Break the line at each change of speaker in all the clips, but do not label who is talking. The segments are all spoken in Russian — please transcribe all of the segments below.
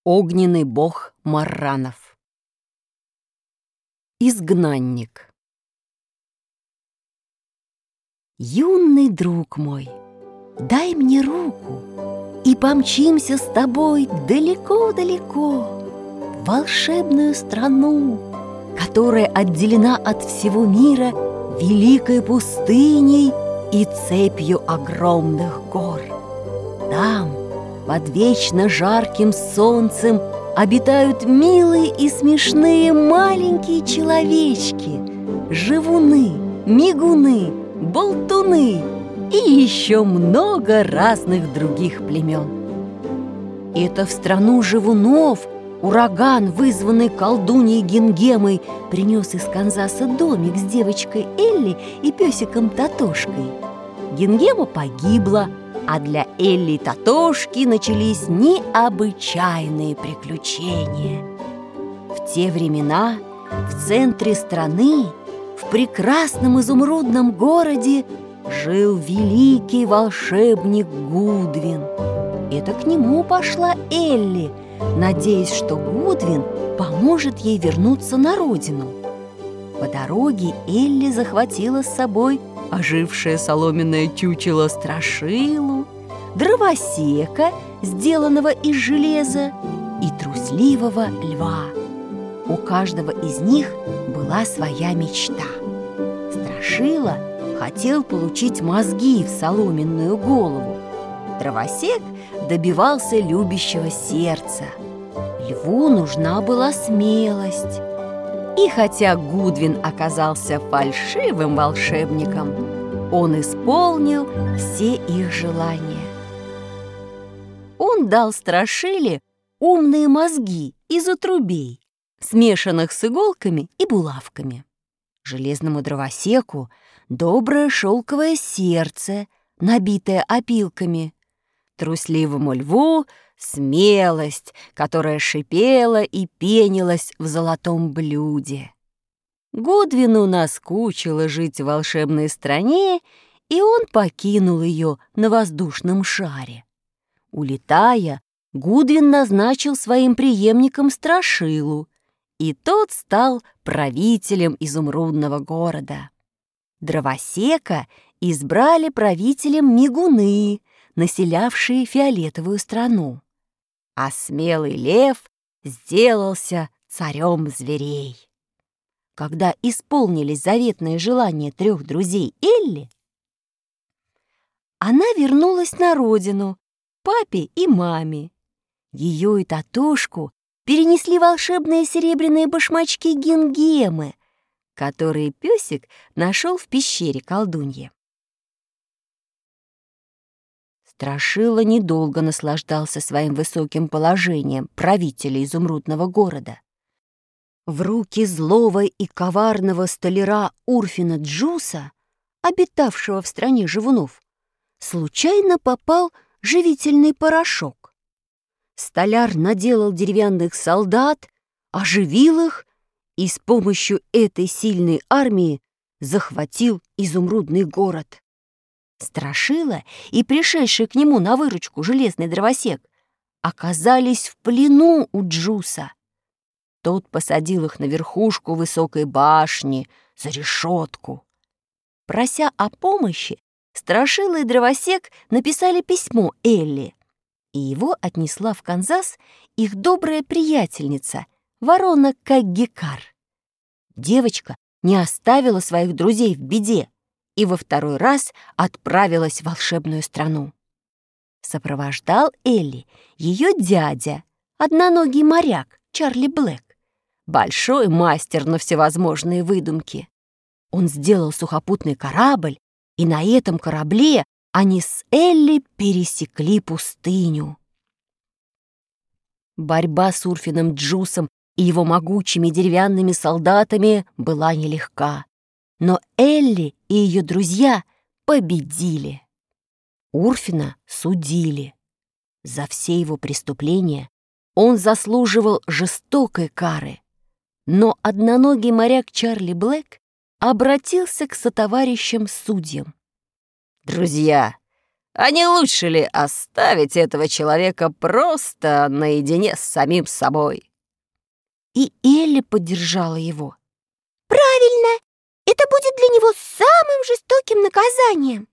Огненный бог Марранов. Изгнанник. Юный друг мой, дай мне руку, и помчимся с тобой далеко-далеко в волшебную страну, которая отделена от всего мира великой пустыней и цепью огромных гор. Там, под вечно жарким солнцем, обитают милые и смешные маленькие человечки, живуны, мигуны, болтуны и еще много разных других племен. Это в страну живунов ураган, вызванный колдуньей Гингемой, принес из Канзаса домик с девочкой Элли и песиком Тотошкой. Гингема погибла, а для Элли и Тотошки начались необычайные приключения. В те времена в центре страны, в прекрасном изумрудном городе, жил великий волшебник Гудвин. Это к нему пошла Элли, надеясь, что Гудвин поможет ей вернуться на родину. По дороге Элли захватила с собой ожившее соломенное чучело Страшилу, дровосека, сделанного из железа, и трусливого льва. У каждого из них была своя мечта. Страшила хотел получить мозги в соломенную голову. Дровосек добивался любящего сердца. Льву нужна была смелость. И хотя Гудвин оказался фальшивым волшебником, он исполнил все их желания. Он дал Страшиле умные мозги из отрубей, смешанных с иголками и булавками. Железному дровосеку доброе шелковое сердце, набитое опилками. Трусливому льву смелость, которая шипела и пенилась в золотом блюде. Гудвину наскучило жить в волшебной стране, и он покинул ее на воздушном шаре. Улетая, Гудвин назначил своим преемником Страшилу, и тот стал правителем изумрудного города. Дровосека избрали правителем мигуны, населявшие фиолетовую страну. А смелый лев сделался царем зверей. Когда исполнились заветные желания трех друзей Элли, она вернулась на родину, папе и маме. Ее и Тотошку перенесли волшебные серебряные башмачки Гингемы, которые песик нашел в пещере колдуньи. Страшила недолго наслаждался своим высоким положением правителя изумрудного города. В руки злого и коварного столяра Урфина Джуса, обитавшего в стране живунов, случайно попал живительный порошок. Столяр наделал деревянных солдат, оживил их и с помощью этой сильной армии захватил изумрудный город. Страшила и пришедший к нему на выручку железный дровосек оказались в плену у Джуса. Тот посадил их на верхушку высокой башни за решетку. Прося о помощи, Страшила и дровосек написали письмо Элли, и его отнесла в Канзас их добрая приятельница, ворона Каггикар. Девочка не оставила своих друзей в беде и во второй раз отправилась в волшебную страну. Сопровождал Элли ее дядя, одноногий моряк Чарли Блэк, большой мастер на всевозможные выдумки. Он сделал сухопутный корабль, и на этом корабле они с Элли пересекли пустыню. Борьба с Урфином Джусом и его могучими деревянными солдатами была нелегка. Но Элли и ее друзья победили. Урфина судили. За все его преступления он заслуживал жестокой кары. Но одноногий моряк Чарли Блэк обратился к сотоварищам-судьям. «Друзья, А не лучше ли оставить этого человека просто наедине с самим собой?» И Элли поддержала его.
«Правильно! Это будет для него самым жестоким наказанием!»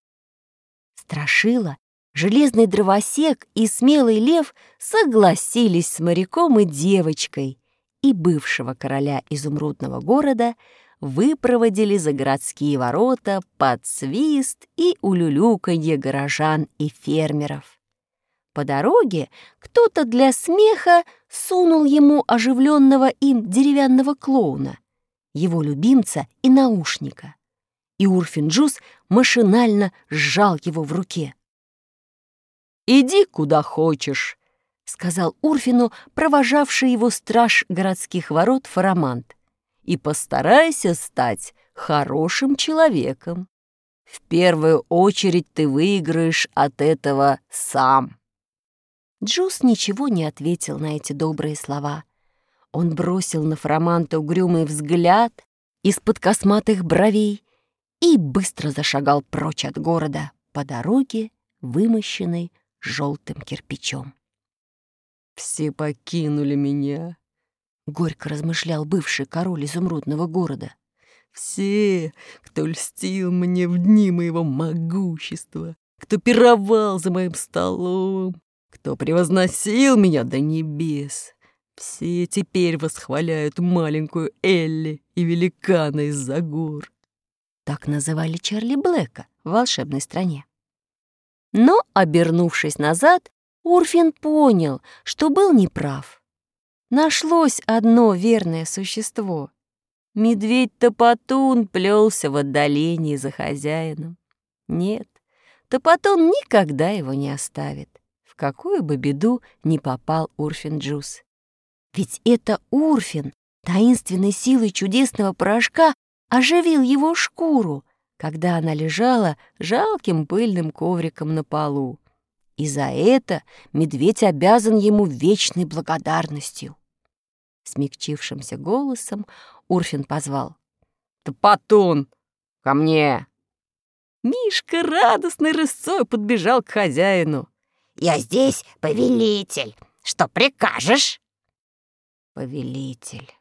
Страшила, железный дровосек и смелый лев согласились с моряком и девочкой, и бывшего короля изумрудного города выпроводили за городские ворота под свист и улюлюканье горожан и фермеров. По дороге кто-то для смеха сунул ему оживленного им деревянного клоуна, его любимца и наушника, и Урфин Джюс машинально сжал его в руке. «Иди куда хочешь», — сказал Урфину провожавший его страж городских ворот Фарамант, «и постарайся стать хорошим человеком. В первую очередь ты выиграешь от этого сам». Джус ничего не ответил на эти добрые слова. Он бросил на Фараманта угрюмый взгляд из-под косматых бровей и быстро зашагал прочь от города по дороге, вымощенной желтым кирпичом. «Все покинули меня», — горько размышлял бывший король изумрудного города. «Все, кто льстил мне в дни моего могущества, кто пировал за моим столом, кто превозносил меня до небес, все теперь восхваляют маленькую Элли и великана из-за гор». Так называли Чарли Блэка в волшебной стране. Но, обернувшись назад, Урфин понял, что был неправ. Нашлось одно верное существо. Медведь-топотун плелся в отдалении за хозяином. Нет, топотун никогда его не оставит, в какую бы беду ни попал Урфин Джюс. Ведь это Урфин таинственной силой чудесного порошка оживил его шкуру, когда она лежала жалким пыльным ковриком на полу. И за это медведь обязан ему вечной благодарностью. Смягчившимся голосом Урфин позвал: «Топотун, ко мне!» Мишка радостной рысцой подбежал к хозяину.
«Я здесь, повелитель. Что прикажешь?»
«Повелитель».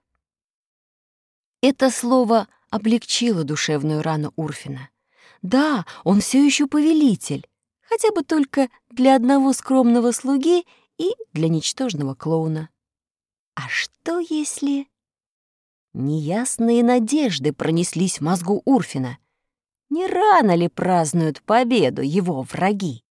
Это слово облегчило душевную рану Урфина. Да, он все еще повелитель, хотя бы только для одного скромного слуги и для ничтожного клоуна. А что если... Неясные надежды пронеслись в мозгу Урфина. Не рано ли празднуют победу его враги?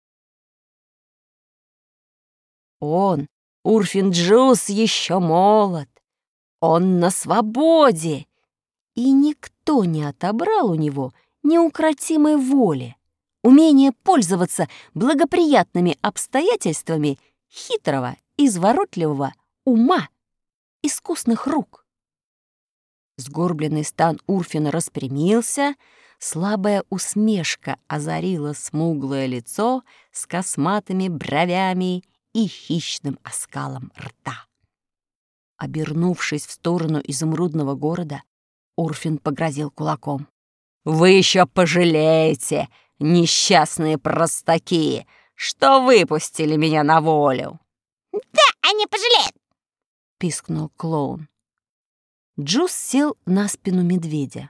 Он, Урфин Джюс, еще молод. Он на свободе. И никто не отобрал у него неукротимой воли, умения пользоваться благоприятными обстоятельствами хитрого, изворотливого ума, искусных рук. Сгорбленный стан Урфина распрямился, слабая усмешка озарила смуглое лицо с косматыми бровями и хищным оскалом рта. Обернувшись в сторону изумрудного города, Урфин погрозил кулаком. «Вы еще пожалеете, несчастные простаки, что выпустили меня на волю!»
«Да, они пожалеют!»
— пискнул клоун. Джус сел на спину медведя.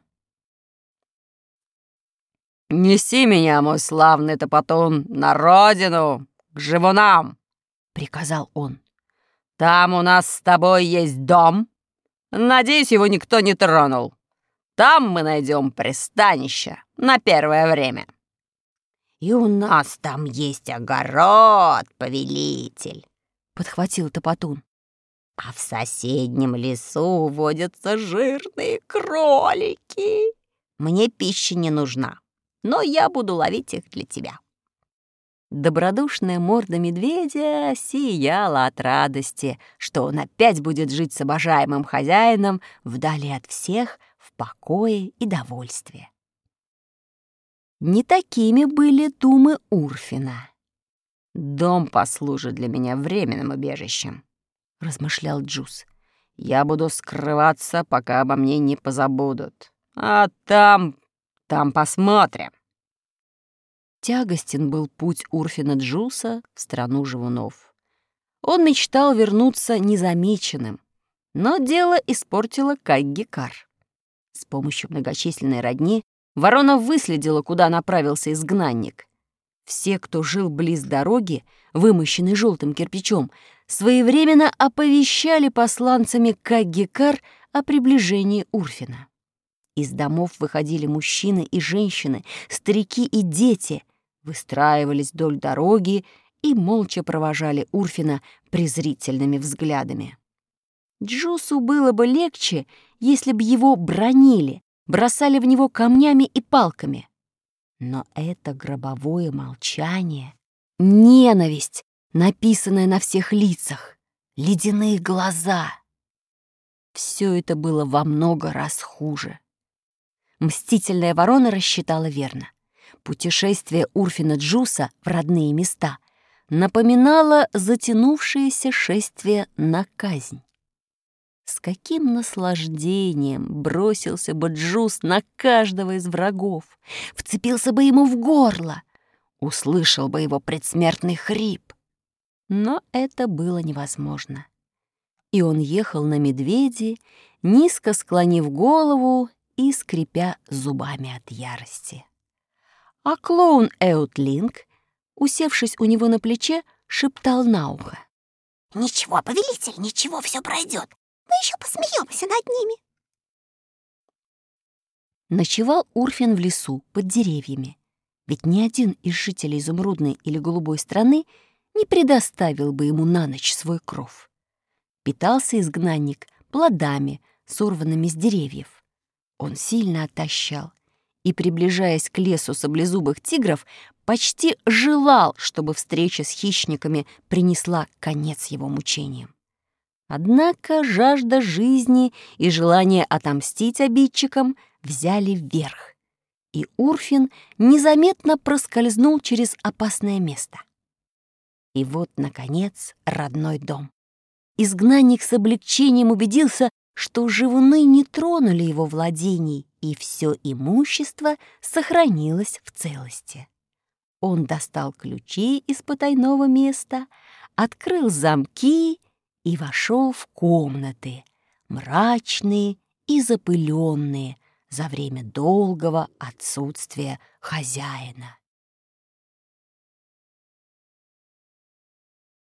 «Неси меня, мой славный топотун, на родину, к живунам!» — приказал он. «Там у нас с тобой есть дом. Надеюсь, его никто не тронул. Там мы найдем пристанище на первое время».
«И у нас там есть огород, повелитель», —
подхватил топотун.
«А в соседнем лесу водятся жирные кролики. Мне пища не нужна, но я буду ловить их для тебя».
Добродушная морда медведя сияла от радости, что он опять будет жить с обожаемым хозяином вдали от всех, в покое и довольстве. Не такими были думы Урфина. «Дом послужит для меня временным убежищем», — размышлял Джус. «Я буду скрываться, пока обо мне не позабудут. А там посмотрим». Тягостен был путь Урфина Джуса в страну живунов. Он мечтал вернуться незамеченным, но дело испортила Каггикар. С помощью многочисленной родни ворона выследила, куда направился изгнанник. Все, кто жил близ дороги, вымощенной желтым кирпичом, своевременно оповещали посланцами Каггикар о приближении Урфина. Из домов выходили мужчины и женщины, старики и дети, выстраивались вдоль дороги и молча провожали Урфина презрительными взглядами. Джусу было бы легче, если б его бранили, бросали в него камнями и палками. Но это гробовое молчание, ненависть, написанная на всех лицах, ледяные глаза — все это было во много раз хуже. Мстительная ворона рассчитала верно. Путешествие Урфина Джуса в родные места напоминало затянувшееся шествие на казнь. С каким наслаждением бросился бы Джус на каждого из врагов, вцепился бы ему в горло, услышал бы его предсмертный хрип. Но это было невозможно. И он ехал на медведе, низко склонив голову и скрипя зубами от ярости. А клоун Эутлинг, усевшись у него на плече, шептал на ухо:
«Ничего, повелитель, ничего, все пройдет. Мы еще посмеемся над ними».
Ночевал Урфин в лесу под деревьями, ведь ни один из жителей изумрудной или голубой страны не предоставил бы ему на ночь свой кров. Питался изгнанник плодами, сорванными с деревьев. Он сильно отощал и, приближаясь к лесу саблезубых тигров, почти желал, чтобы встреча с хищниками принесла конец его мучениям. Однако жажда жизни и желание отомстить обидчикам взяли вверх, и Урфин незаметно проскользнул через опасное место. И вот, наконец, родной дом. Изгнанник с облегчением убедился, что живуны не тронули его владений, и все имущество сохранилось в целости. Он достал ключи из потайного места, открыл замки и вошел в комнаты, мрачные и запыленные за время долгого отсутствия хозяина.